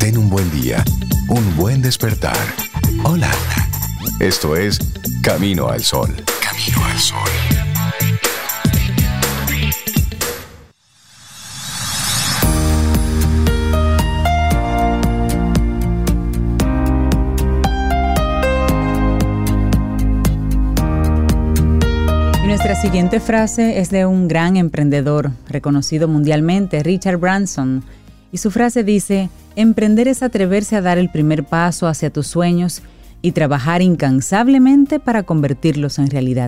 Ten un buen día, un buen despertar. Hola. Esto es Camino al Sol. Camino al Sol. Nuestra siguiente frase es de un gran emprendedor, reconocido mundialmente, Richard Branson. Y su frase dice: emprender es atreverse a dar el primer paso hacia tus sueños y trabajar incansablemente para convertirlos en realidad.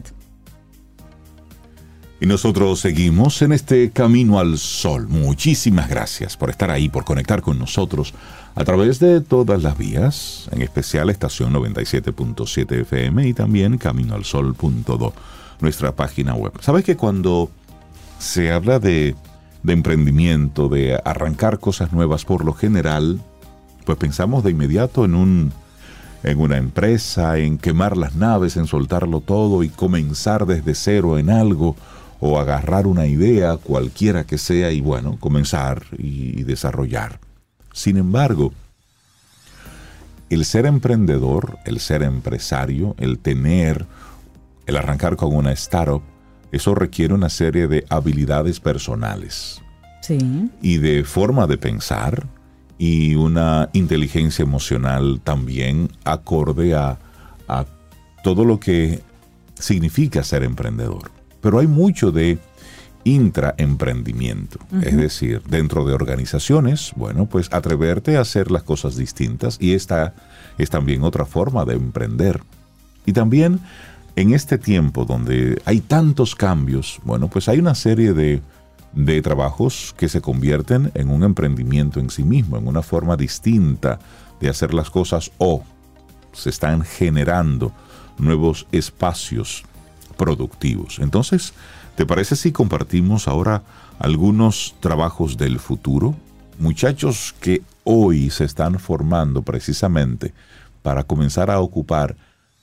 Y nosotros seguimos en este Camino al Sol. Muchísimas gracias por estar ahí, por conectar con nosotros a través de todas las vías, en especial estación 97.7 FM y también caminoalsol.do. Nuestra página web. ¿Sabes que cuando se habla de emprendimiento, de arrancar cosas nuevas, por lo general, pues pensamos de inmediato en una empresa, en quemar las naves, en soltarlo todo y comenzar desde cero en algo, o agarrar una idea, cualquiera que sea, y bueno, comenzar y desarrollar. Sin embargo, el ser emprendedor, el ser empresario, el arrancar con una startup, eso requiere una serie de habilidades personales. Sí. Y de forma de pensar y una inteligencia emocional también acorde a todo lo que significa ser emprendedor. Pero hay mucho de intraemprendimiento. Uh-huh. Es decir, dentro de organizaciones, bueno, pues atreverte a hacer las cosas distintas, y esta es también otra forma de emprender. Y también en este tiempo donde hay tantos cambios, bueno, pues hay una serie de trabajos que se convierten en un emprendimiento en sí mismo, en una forma distinta de hacer las cosas, o se están generando nuevos espacios productivos. Entonces, ¿te parece si compartimos ahora algunos trabajos del futuro? Muchachos que hoy se están formando precisamente para comenzar a ocupar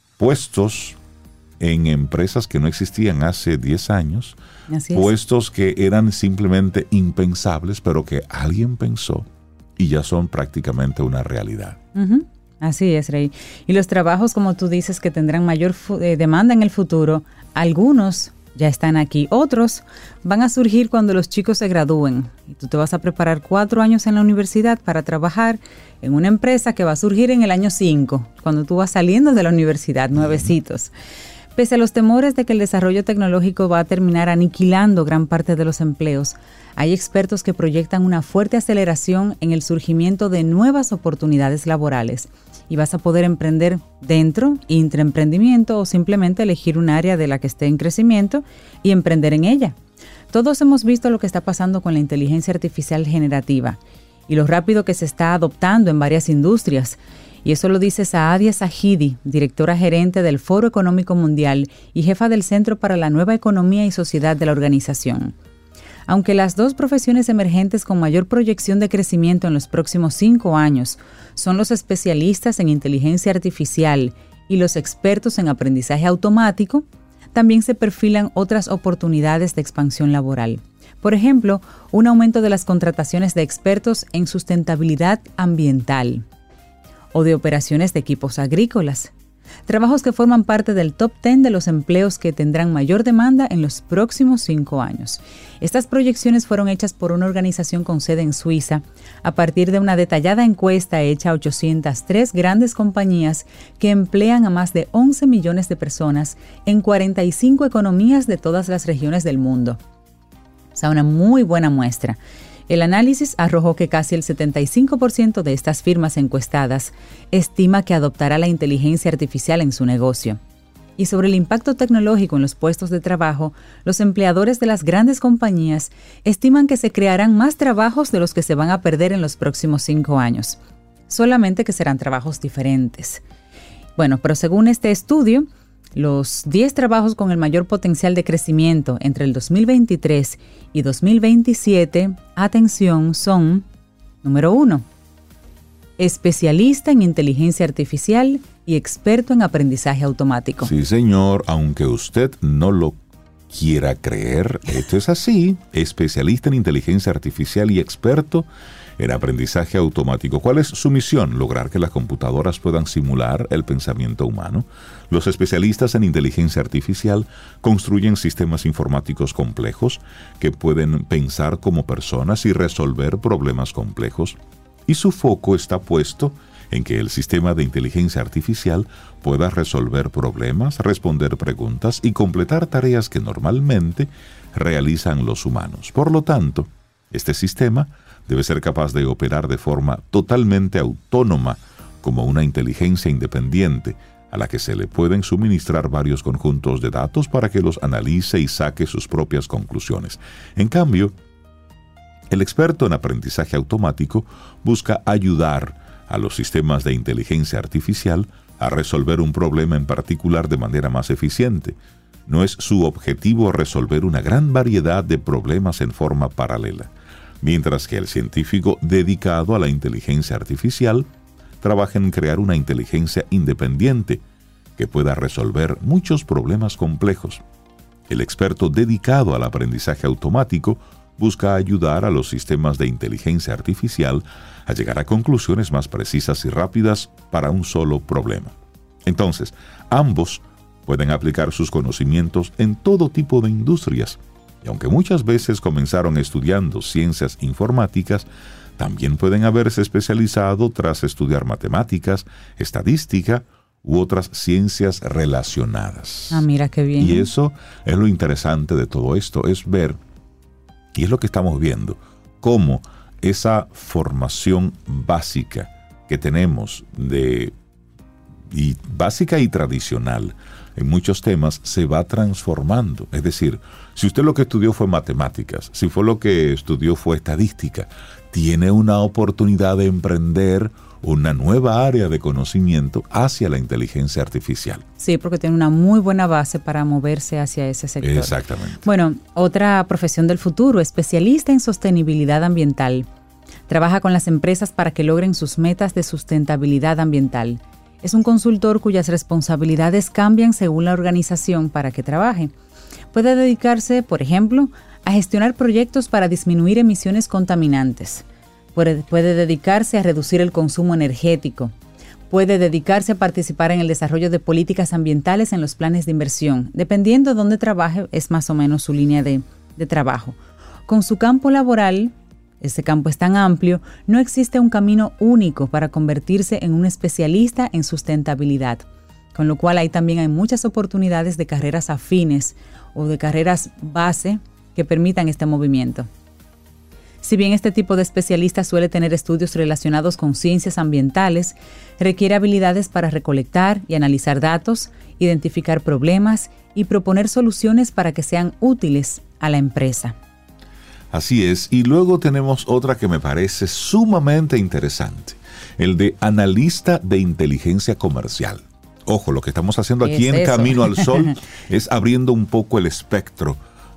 puestos en empresas que no existían hace 10 años, puestos que eran simplemente impensables, pero que alguien pensó y ya son prácticamente una realidad. Uh-huh. Así es, Rey. Y los trabajos, como tú dices, que tendrán mayor demanda en el futuro, algunos ya están aquí, otros van a surgir cuando los chicos se gradúen. Y tú te vas a preparar 4 años en la universidad para trabajar en una empresa que va a surgir en el año 5, cuando tú vas saliendo de la universidad, nuevecitos. Pese a los temores de que el desarrollo tecnológico va a terminar aniquilando gran parte de los empleos, hay expertos que proyectan una fuerte aceleración en el surgimiento de nuevas oportunidades laborales, y vas a poder emprender dentro, intraemprendimiento, o simplemente elegir un área de la que esté en crecimiento y emprender en ella. Todos hemos visto lo que está pasando con la inteligencia artificial generativa y lo rápido que se está adoptando en varias industrias. Y eso lo dice Saadia Zahidi, directora gerente del Foro Económico Mundial y jefa del Centro para la Nueva Economía y Sociedad de la organización. Aunque las dos profesiones emergentes con mayor proyección de crecimiento en los próximos 5 años son los especialistas en inteligencia artificial y los expertos en aprendizaje automático, también se perfilan otras oportunidades de expansión laboral. Por ejemplo, un aumento de las contrataciones de expertos en sustentabilidad ambiental o de operaciones de equipos agrícolas. Trabajos que forman parte del top 10 de los empleos que tendrán mayor demanda en los próximos 5 años. Estas proyecciones fueron hechas por una organización con sede en Suiza a partir de una detallada encuesta hecha a 803 grandes compañías que emplean a más de 11 millones de personas en 45 economías de todas las regiones del mundo. O sea, una muy buena muestra. El análisis arrojó que casi el 75% de estas firmas encuestadas estima que adoptará la inteligencia artificial en su negocio. Y sobre el impacto tecnológico en los puestos de trabajo, los empleadores de las grandes compañías estiman que se crearán más trabajos de los que se van a perder en los próximos 5 años, solamente que serán trabajos diferentes. Bueno, pero según este estudio, los 10 trabajos con el mayor potencial de crecimiento entre el 2023 y 2027, atención, son: número 1, especialista en inteligencia artificial y experto en aprendizaje automático. Sí, señor, aunque usted no lo quiera creer, esto es así: especialista en inteligencia artificial y experto en aprendizaje automático. ¿Cuál es su misión? Lograr que las computadoras puedan simular el pensamiento humano. Los especialistas en inteligencia artificial construyen sistemas informáticos complejos que pueden pensar como personas y resolver problemas complejos. Y su foco está puesto en que el sistema de inteligencia artificial pueda resolver problemas, responder preguntas y completar tareas que normalmente realizan los humanos. Por lo tanto, este sistema debe ser capaz de operar de forma totalmente autónoma como una inteligencia independiente a la que se le pueden suministrar varios conjuntos de datos para que los analice y saque sus propias conclusiones. En cambio, el experto en aprendizaje automático busca ayudar a los sistemas de inteligencia artificial a resolver un problema en particular de manera más eficiente. No es su objetivo resolver una gran variedad de problemas en forma paralela, mientras que el científico dedicado a la inteligencia artificial trabaja en crear una inteligencia independiente que pueda resolver muchos problemas complejos. El experto dedicado al aprendizaje automático busca ayudar a los sistemas de inteligencia artificial a llegar a conclusiones más precisas y rápidas para un solo problema. Entonces, ambos pueden aplicar sus conocimientos en todo tipo de industrias, y aunque muchas veces comenzaron estudiando ciencias informáticas, también pueden haberse especializado tras estudiar matemáticas, estadística u otras ciencias relacionadas. Ah, mira qué bien. Y eso es lo interesante de todo esto, es ver, y es lo que estamos viendo, cómo esa formación básica que tenemos básica y tradicional en muchos temas se va transformando. Es decir, si usted lo que estudió fue matemáticas, si fue lo que estudió fue estadística, tiene una oportunidad de emprender una nueva área de conocimiento hacia la inteligencia artificial. Sí, porque tiene una muy buena base para moverse hacia ese sector. Exactamente. Bueno, otra profesión del futuro, especialista en sostenibilidad ambiental. Trabaja con las empresas para que logren sus metas de sustentabilidad ambiental. Es un consultor cuyas responsabilidades cambian según la organización para que trabaje. Puede dedicarse, por ejemplo, a gestionar proyectos para disminuir emisiones contaminantes. Puede dedicarse a reducir el consumo energético. Puede dedicarse a participar en el desarrollo de políticas ambientales en los planes de inversión. Dependiendo de dónde trabaje, es más o menos su línea de trabajo. Con su campo laboral, este campo es tan amplio, no existe un camino único para convertirse en un especialista en sustentabilidad. Con lo cual también hay muchas oportunidades de carreras afines o de carreras base que permitan este movimiento. Si bien este tipo de especialista suele tener estudios relacionados con ciencias ambientales, requiere habilidades para recolectar y analizar datos, identificar problemas y proponer soluciones para que sean útiles a la empresa. Así es, y luego tenemos otra que me parece sumamente interesante, el de analista de inteligencia comercial. Ojo, lo que estamos haciendo aquí en Camino al Sol es abriendo un poco el espectro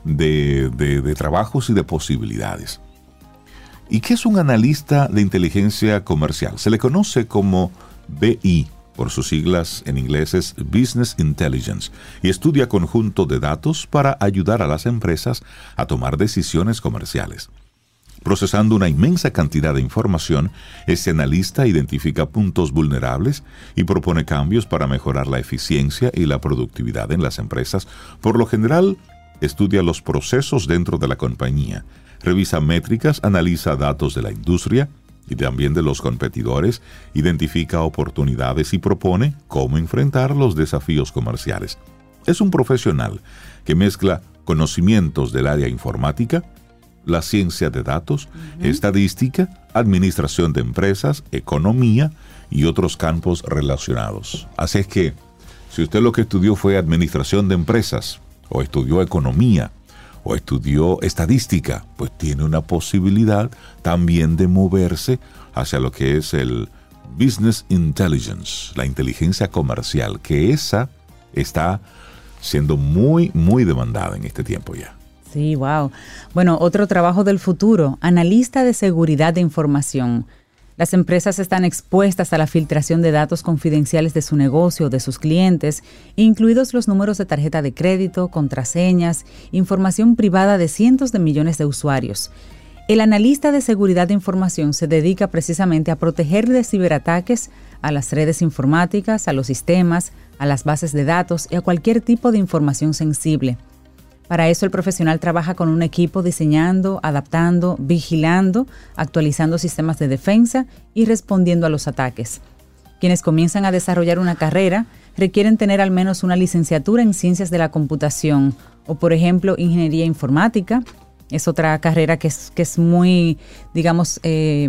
de trabajos y de posibilidades. ¿Y qué es un analista de inteligencia comercial? Se le conoce como BI, por sus siglas en inglés es Business Intelligence, y estudia conjunto de datos para ayudar a las empresas a tomar decisiones comerciales. Procesando una inmensa cantidad de información, este analista identifica puntos vulnerables y propone cambios para mejorar la eficiencia y la productividad en las empresas. Por lo general, estudia los procesos dentro de la compañía, revisa métricas, analiza datos de la industria y también de los competidores, identifica oportunidades y propone cómo enfrentar los desafíos comerciales. Es un profesional que mezcla conocimientos del área informática, la ciencia de datos, estadística, administración de empresas, economía y otros campos relacionados. Así es que, si usted lo que estudió fue administración de empresas, o estudió economía, o estudió estadística, pues tiene una posibilidad también de moverse hacia lo que es el Business Intelligence, la inteligencia comercial, que esa está siendo muy, muy demandada en este tiempo ya. Sí, wow. Bueno, otro trabajo del futuro, analista de seguridad de información. Las empresas están expuestas a la filtración de datos confidenciales de su negocio o de sus clientes, incluidos los números de tarjeta de crédito, contraseñas, información privada de cientos de millones de usuarios. El analista de seguridad de información se dedica precisamente a proteger de ciberataques a las redes informáticas, a los sistemas, a las bases de datos y a cualquier tipo de información sensible. Para eso el profesional trabaja con un equipo diseñando, adaptando, vigilando, actualizando sistemas de defensa y respondiendo a los ataques. Quienes comienzan a desarrollar una carrera requieren tener al menos una licenciatura en ciencias de la computación o, por ejemplo, ingeniería informática. Es otra carrera que es muy, digamos,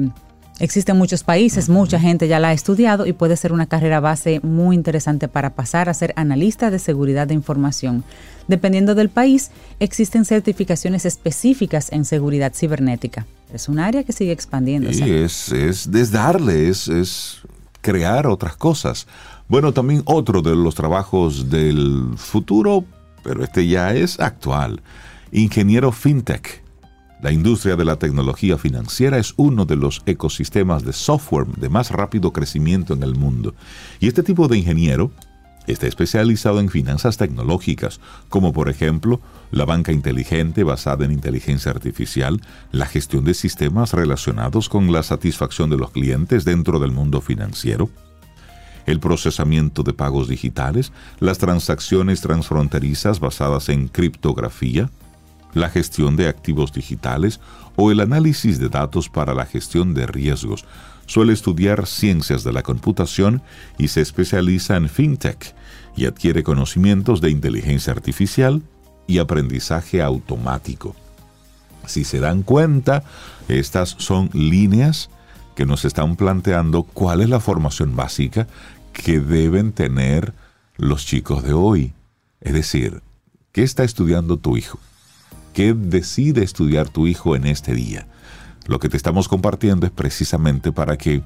existe en muchos países, mucha gente ya la ha estudiado y puede ser una carrera base muy interesante para pasar a ser analista de seguridad de información. Dependiendo del país, existen certificaciones específicas en seguridad cibernética. Es un área que sigue expandiéndose. Sí, es darle, es crear otras cosas. Bueno, también otro de los trabajos del futuro, pero este ya es actual. Ingeniero FinTech. La industria de la tecnología financiera es uno de los ecosistemas de software de más rápido crecimiento en el mundo. Y este tipo de ingeniero está especializado en finanzas tecnológicas, como por ejemplo la banca inteligente basada en inteligencia artificial, la gestión de sistemas relacionados con la satisfacción de los clientes dentro del mundo financiero, el procesamiento de pagos digitales, las transacciones transfronterizas basadas en criptografía, la gestión de activos digitales o el análisis de datos para la gestión de riesgos. Suele estudiar ciencias de la computación y se especializa en FinTech y adquiere conocimientos de inteligencia artificial y aprendizaje automático. Si se dan cuenta, estas son líneas que nos están planteando cuál es la formación básica que deben tener los chicos de hoy. Es decir, ¿qué está estudiando tu hijo? ¿Qué decide estudiar tu hijo en este día? Lo que te estamos compartiendo es precisamente para que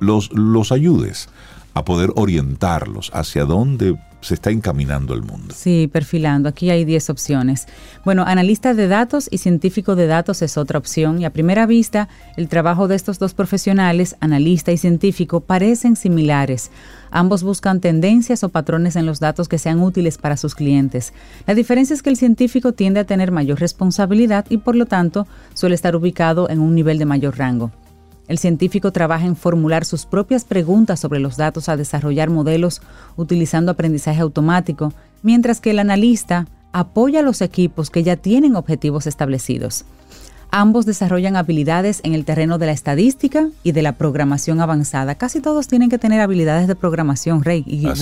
los ayudes a poder orientarlos hacia dónde se está encaminando el mundo. Sí, perfilando. Aquí hay 10 opciones. Bueno, analista de datos y científico de datos es otra opción. Y a primera vista, el trabajo de estos dos profesionales, analista y científico, parecen similares. Ambos buscan tendencias o patrones en los datos que sean útiles para sus clientes. La diferencia es que el científico tiende a tener mayor responsabilidad y, por lo tanto, suele estar ubicado en un nivel de mayor rango. El científico trabaja en formular sus propias preguntas sobre los datos, a desarrollar modelos utilizando aprendizaje automático, mientras que el analista apoya a los equipos que ya tienen objetivos establecidos. Ambos desarrollan habilidades en el terreno de la estadística y de la programación avanzada. Casi todos tienen que tener habilidades de programación, Rey,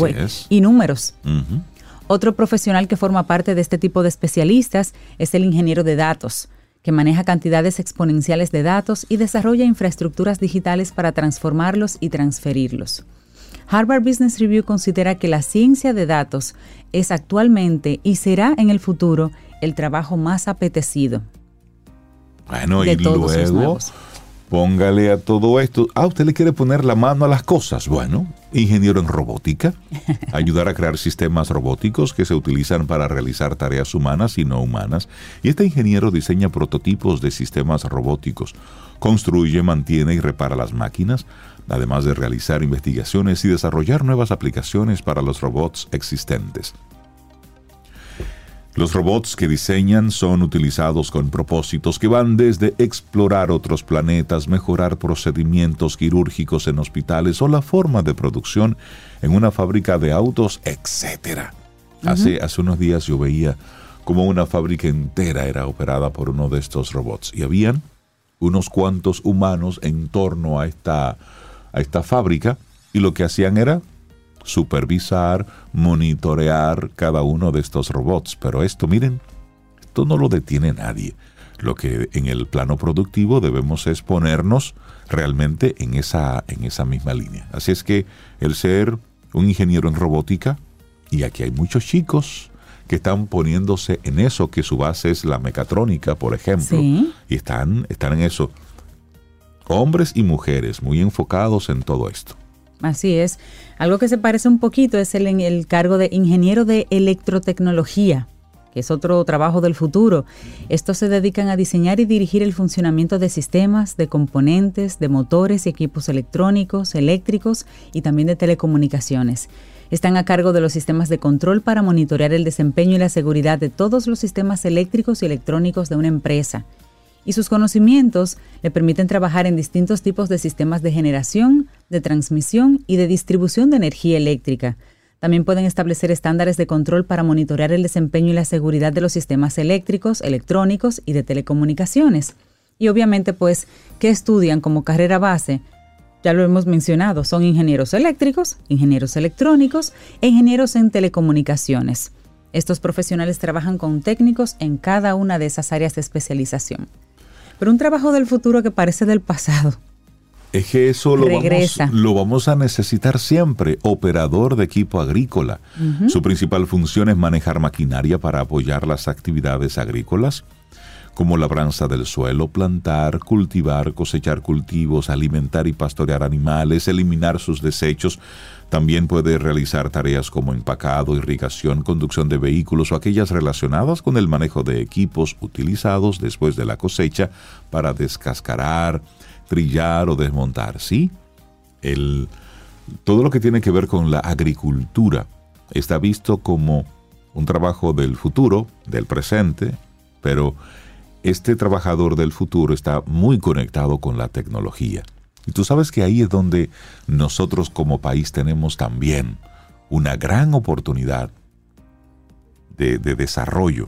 y números. Uh-huh. Otro profesional que forma parte de este tipo de especialistas es el ingeniero de datos, que maneja cantidades exponenciales de datos y desarrolla infraestructuras digitales para transformarlos y transferirlos. Harvard Business Review considera que la ciencia de datos es actualmente y será en el futuro el trabajo más apetecido. Bueno, y luego póngale a todo esto. ¿Usted le quiere poner la mano a las cosas? Bueno, ingeniero en robótica, ayudar a crear sistemas robóticos que se utilizan para realizar tareas humanas y no humanas. Y este ingeniero diseña prototipos de sistemas robóticos, construye, mantiene y repara las máquinas, además de realizar investigaciones y desarrollar nuevas aplicaciones para los robots existentes. Los robots que diseñan son utilizados con propósitos que van desde explorar otros planetas, mejorar procedimientos quirúrgicos en hospitales o la forma de producción en una fábrica de autos, etc. Uh-huh. Hace unos días yo veía como una fábrica entera era operada por uno de estos robots y habían unos cuantos humanos en torno a esta fábrica y lo que hacían era supervisar, monitorear cada uno de estos robots. Pero esto, miren, esto no lo detiene nadie. Lo que en el plano productivo debemos es ponernos realmente en esa misma línea. Así es que el ser un ingeniero en robótica, y aquí hay muchos chicos que están poniéndose en eso, que su base es la mecatrónica, por ejemplo, ¿sí? Y están en eso. Hombres y mujeres muy enfocados en todo esto. Así es. Algo que se parece un poquito es el cargo de ingeniero de electrotecnología, que es otro trabajo del futuro. Estos se dedican a diseñar y dirigir el funcionamiento de sistemas, de componentes, de motores y equipos electrónicos, eléctricos y también de telecomunicaciones. Están a cargo de los sistemas de control para monitorear el desempeño y la seguridad de todos los sistemas eléctricos y electrónicos de una empresa. y sus conocimientos le permiten trabajar en distintos tipos de sistemas de generación, de transmisión y de distribución de energía eléctrica. También pueden establecer estándares de control para monitorear el desempeño y la seguridad de los sistemas eléctricos, electrónicos y de telecomunicaciones. Y obviamente, pues, ¿qué estudian como carrera base? Ya lo hemos mencionado, son ingenieros eléctricos, ingenieros electrónicos e ingenieros en telecomunicaciones. Estos profesionales trabajan con técnicos en cada una de esas áreas de especialización. Pero un trabajo del futuro que parece del pasado. Es que eso lo vamos a necesitar siempre. Operador de equipo agrícola. Uh-huh. Su principal función es manejar maquinaria para apoyar las actividades agrícolas, como labranza del suelo, plantar, cultivar, cosechar cultivos, alimentar y pastorear animales, eliminar sus desechos. También puede realizar tareas como empacado, irrigación, conducción de vehículos o aquellas relacionadas con el manejo de equipos utilizados después de la cosecha para descascarar, trillar o desmontar, ¿sí? Todo lo que tiene que ver con la agricultura está visto como un trabajo del futuro, del presente, pero este trabajador del futuro está muy conectado con la tecnología. Y tú sabes que ahí es donde nosotros como país tenemos también una gran oportunidad de desarrollo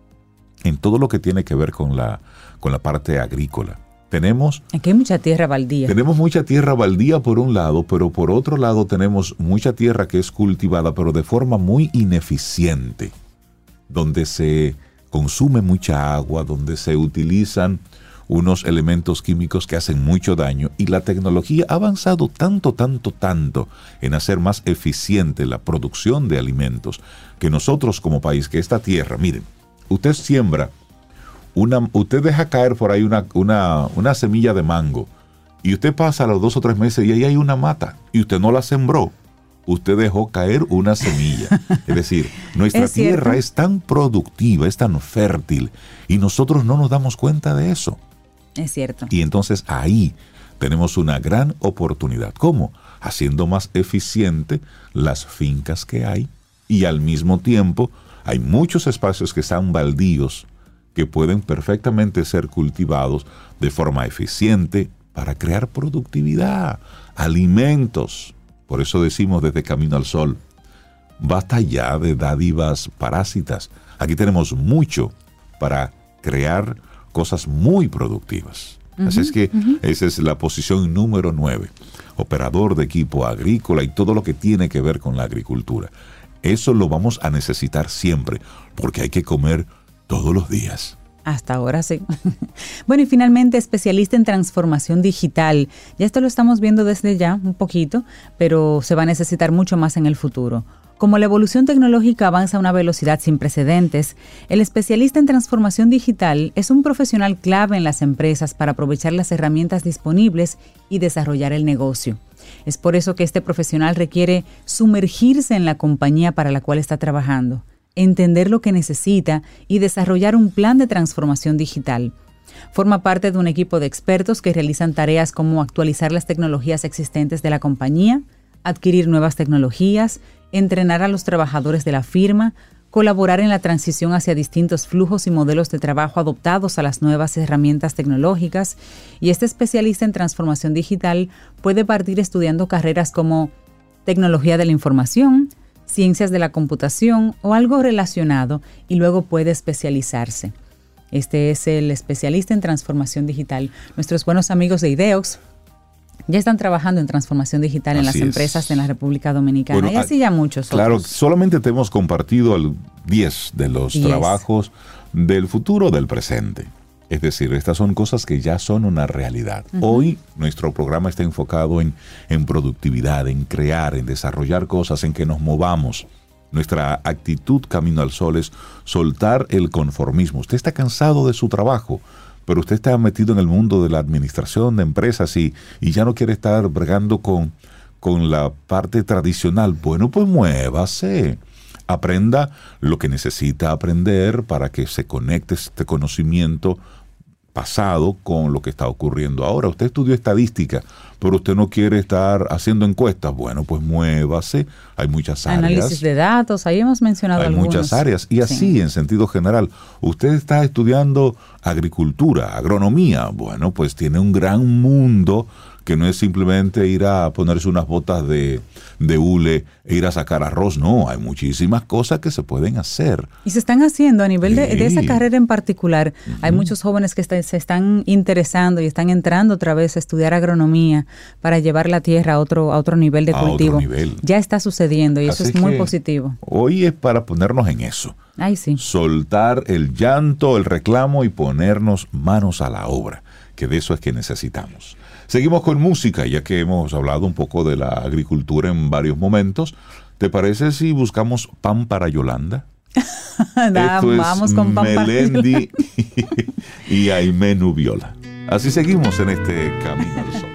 en todo lo que tiene que ver con la parte agrícola. Aquí hay mucha tierra baldía. Tenemos mucha tierra baldía por un lado, pero por otro lado tenemos mucha tierra que es cultivada, pero de forma muy ineficiente, donde se consume mucha agua, donde se utilizan unos elementos químicos que hacen mucho daño, y la tecnología ha avanzado tanto en hacer más eficiente la producción de alimentos, que nosotros como país, que esta tierra, miren, usted siembra, usted deja caer por ahí una semilla de mango, y usted pasa a los 2 o 3 meses y ahí hay una mata, y usted no la sembró, usted dejó caer una semilla. Es decir, nuestra tierra es tan productiva, es tan fértil, y nosotros no nos damos cuenta de eso. Es cierto. Y entonces ahí tenemos una gran oportunidad. ¿Cómo? Haciendo más eficiente las fincas que hay, y al mismo tiempo hay muchos espacios que están baldíos que pueden perfectamente ser cultivados de forma eficiente para crear productividad, alimentos. Por eso decimos desde Camino al Sol, basta ya de dádivas parásitas. Aquí tenemos mucho para crear cosas muy productivas. Así es que esa es la posición número 9. Operador de equipo agrícola y todo lo que tiene que ver con la agricultura. Eso lo vamos a necesitar siempre, porque hay que comer todos los días. Hasta ahora sí. Bueno, y finalmente, especialista en transformación digital. Ya esto lo estamos viendo desde ya un poquito, pero se va a necesitar mucho más en el futuro. Como la evolución tecnológica avanza a una velocidad sin precedentes, el especialista en transformación digital es un profesional clave en las empresas para aprovechar las herramientas disponibles y desarrollar el negocio. Es por eso que este profesional requiere sumergirse en la compañía para la cual está trabajando, entender lo que necesita y desarrollar un plan de transformación digital. Forma parte de un equipo de expertos que realizan tareas como actualizar las tecnologías existentes de la compañía, adquirir nuevas tecnologías, entrenar a los trabajadores de la firma, colaborar en la transición hacia distintos flujos y modelos de trabajo adoptados a las nuevas herramientas tecnológicas. Y este especialista en transformación digital puede partir estudiando carreras como tecnología de la información, ciencias de la computación o algo relacionado, y luego puede especializarse. Este es el especialista en transformación digital. Nuestros buenos amigos de IDEOX ya están trabajando en transformación digital en las empresas en la República Dominicana. Bueno, y así ya muchos claro, otros. Solamente te hemos compartido 10 de los trabajos del futuro del presente. Es decir, estas son cosas que ya son una realidad. Hoy nuestro programa está enfocado en productividad, en crear, en desarrollar cosas, en que nos movamos. Nuestra actitud Camino al Sol es soltar el conformismo. Usted está cansado de su trabajo, pero usted está metido en el mundo de la administración de empresas y ya no quiere estar bregando con la parte tradicional. Bueno, pues muévase. Aprenda lo que necesita aprender para que se conecte este conocimiento pasado con lo que está ocurriendo ahora. Usted estudió estadística, pero usted no quiere estar haciendo encuestas. Bueno, pues muévase. Hay muchas áreas. Análisis de datos, ahí hemos mencionado Hay algunos. muchas áreas. Y así, Sí. en sentido general, usted está estudiando agricultura, agronomía. Bueno, pues tiene un gran mundo que no es simplemente ir a ponerse unas botas de hule e ir a sacar arroz. No, hay muchísimas cosas que se pueden hacer. Y se están haciendo a nivel de esa Sí. carrera en particular. Hay muchos jóvenes que se están interesando y están entrando otra vez a estudiar agronomía para llevar la tierra a otro nivel de A otro cultivo. nivel. Ya está sucediendo y eso Así es muy que positivo. Hoy es para ponernos en eso. Ay, sí. Soltar el llanto, el reclamo y ponernos manos a la obra, que de eso es que necesitamos. Seguimos con música, ya que hemos hablado un poco de la agricultura en varios momentos. ¿Te parece si buscamos Pan para Yolanda? Esto es Vamos con Pan para Melendi y Aimé Nubiola. Así seguimos en este Camino al Sol.